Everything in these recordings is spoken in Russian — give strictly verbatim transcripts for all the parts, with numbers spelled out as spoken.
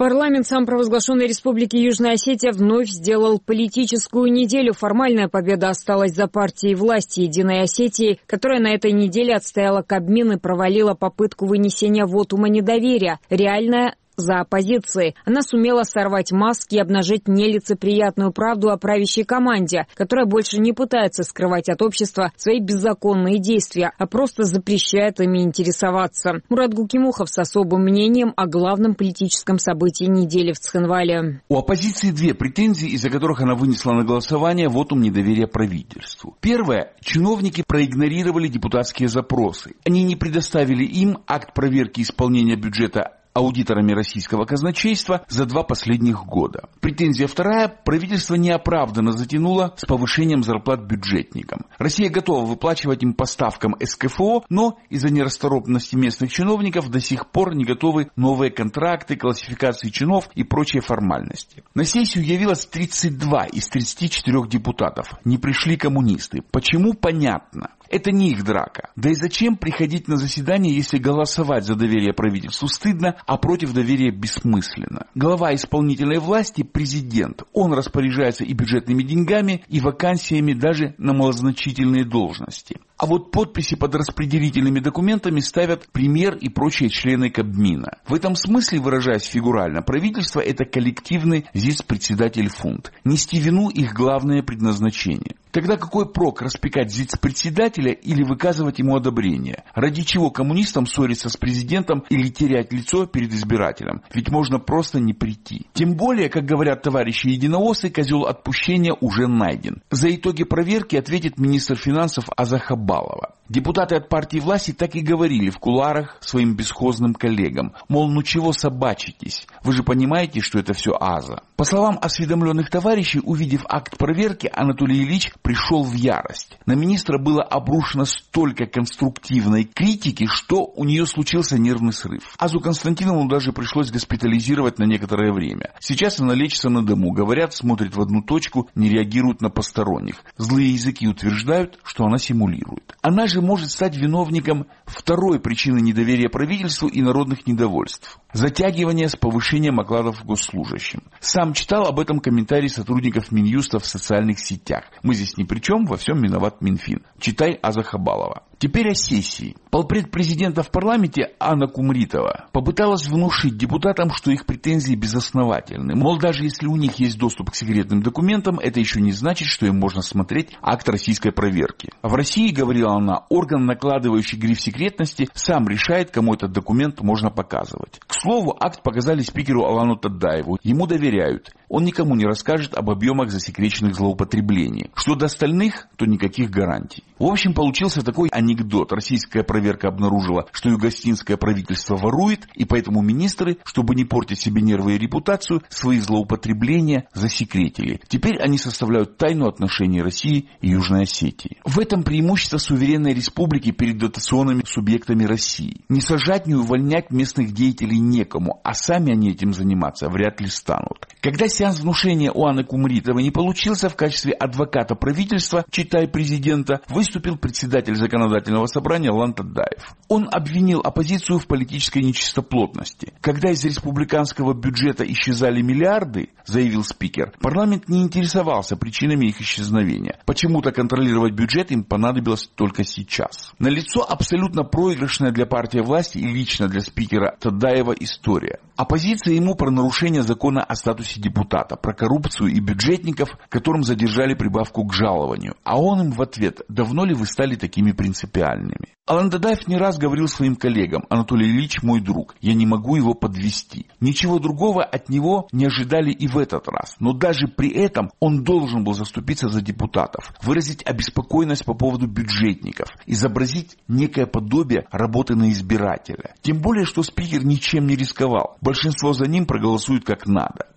Парламент самопровозглашенной Республики Южная Осетия вновь сделал политическую неделю. Формальная победа осталась за партией власти Единой Осетии, которая на этой неделе отстояла Кабмин и провалила попытку вынесения вотума недоверия. Реальная за оппозицией. Она сумела сорвать маски и обнажить нелицеприятную правду о правящей команде, которая больше не пытается скрывать от общества свои беззаконные действия, а просто запрещает ими интересоваться. Мурат Гукимухов с особым мнением о главном политическом событии недели в Цхинвале. У оппозиции две претензии, из-за которых она вынесла на голосование вотум недоверия правительству. Первое. Чиновники проигнорировали депутатские запросы. Они не предоставили им акт проверки исполнения бюджета аудиторами российского казначейства за два последних года. Претензия вторая. Правительство неоправданно затянуло с повышением зарплат бюджетникам. Россия готова выплачивать им по ставкам эс ка эф о, но из-за нерасторопности местных чиновников до сих пор не готовы новые контракты, классификации чинов и прочие формальности. На сессию явилось тридцать два из тридцати четырёх депутатов. Не пришли коммунисты. Почему? Понятно. Это не их драка. Да и зачем приходить на заседание, если голосовать за доверие правительству стыдно, а против доверия бессмысленно? Глава исполнительной власти – президент. Он распоряжается и бюджетными деньгами, и вакансиями даже на малозначительные должности. А вот подписи под распределительными документами ставят премьер и прочие члены Кабмина. В этом смысле, выражаясь фигурально, правительство – это коллективный зиц-председатель фунт. Нести вину – их главное предназначение. Тогда какой прок распекать зиц-председателя или выказывать ему одобрение? Ради чего коммунистам ссориться с президентом или терять лицо перед избирателем? Ведь можно просто не прийти. Тем более, как говорят товарищи единооссы, козел отпущения уже найден. За итоги проверки ответит министр финансов Азахабалова. Депутаты от партии власти так и говорили в кулуарах своим бесхозным коллегам. Мол, ну чего собачитесь? Вы же понимаете, что это все аза. По словам осведомленных товарищей, увидев акт проверки, Анатолий Ильич пришел в ярость. На министра было обрушено столько конструктивной критики, что у нее случился нервный срыв. Азу Константиновну даже пришлось госпитализировать на некоторое время. Сейчас она лечится на дому. Говорят, смотрит в одну точку, не реагирует на посторонних. Злые языки утверждают, что она симулирует. Она же может стать виновником второй причины недоверия правительству и народных недовольств. Затягивание с повышением окладов госслужащим. Сам читал об этом комментарий сотрудников Минюста в социальных сетях. Мы здесь ни при чем, во всем виноват Минфин. Читай Азахабалова. Теперь о сессии. Полпред президента в парламенте Анна Кумритова попыталась внушить депутатам, что их претензии безосновательны. Мол, даже если у них есть доступ к секретным документам, это еще не значит, что им можно смотреть акт российской проверки. В России, говорила она, орган, накладывающий гриф секретности, сам решает, кому этот документ можно показывать. К слову, акт показали спикеру Алану Тадаеву. Ему доверяют. Он никому не расскажет об объемах засекреченных злоупотреблений. Что до остальных, то никаких гарантий. В общем, получился такой анекдот. Российская проверка обнаружила, что югостинское правительство ворует, и поэтому министры, чтобы не портить себе нервы и репутацию, свои злоупотребления засекретили. Теперь они составляют тайну отношений России и Южной Осетии. В этом преимущество суверенной республики перед дотационными субъектами России. Не сажать, не увольнять местных деятелей некому, а сами они этим заниматься вряд ли станут. Когда сеанс внушения у Анны Кумритовой не получился, в качестве адвоката правительства, читай президента, выступил председатель законодательного собрания Алан Тадаев. Он обвинил оппозицию в политической нечистоплотности. Когда из республиканского бюджета исчезали миллиарды, заявил спикер, парламент не интересовался причинами их исчезновения. Почему-то контролировать бюджет им понадобилось только сейчас. Налицо абсолютно проигрышная для партии власти и лично для спикера Тадаева история. Оппозиция ему про нарушение закона о статусе депутата, про коррупцию и бюджетников, которым задержали прибавку к жалованию. А он им в ответ: давно ли вы стали такими принципиальными? Алан Тадаев не раз говорил своим коллегам: Анатолий Ильич мой друг, я не могу его подвести. Ничего другого от него не ожидали и в этот раз. Но даже при этом он должен был заступиться за депутатов, выразить обеспокоенность по поводу бюджетников, изобразить некое подобие работы на избирателя. Тем более, что спикер ничем не рисковал. Большинство за ним проголосует как надо.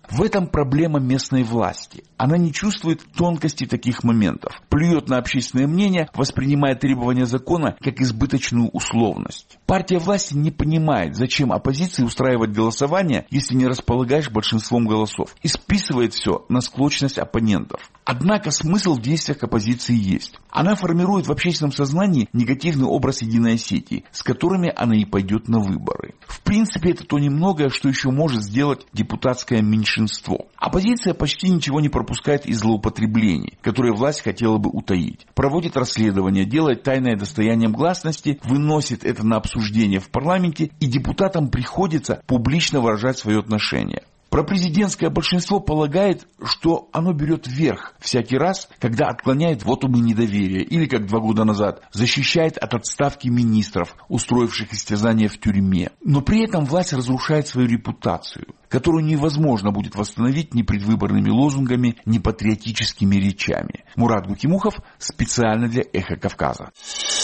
В этом проблема местной власти. Она не чувствует тонкости таких моментов, плюет на общественное мнение, воспринимая требования закона как избыточную условность. Партия власти не понимает, зачем оппозиции устраивать голосование, если не располагаешь большинством голосов, и списывает все на склочность оппонентов. Однако смысл в действиях оппозиции есть. Она формирует в общественном сознании негативный образ Единой Осетии, с которыми она и пойдет на выборы. В принципе, это то немногое, что еще может сделать депутатское меньшинство. Оппозиция почти ничего не пропускает из злоупотреблений, которые власть хотела бы утаить. Проводит расследование, делает тайное достоянием гласности, выносит это на обсуждение в парламенте, и депутатам приходится публично выражать свое отношение. Пропрезидентское большинство полагает, что оно берет верх всякий раз, когда отклоняет вотумы недоверия или, как два года назад, защищает от отставки министров, устроивших истязания в тюрьме. Но при этом власть разрушает свою репутацию, которую невозможно будет восстановить ни предвыборными лозунгами, ни патриотическими речами. Мурат Гукимухов специально для «Эхо Кавказа».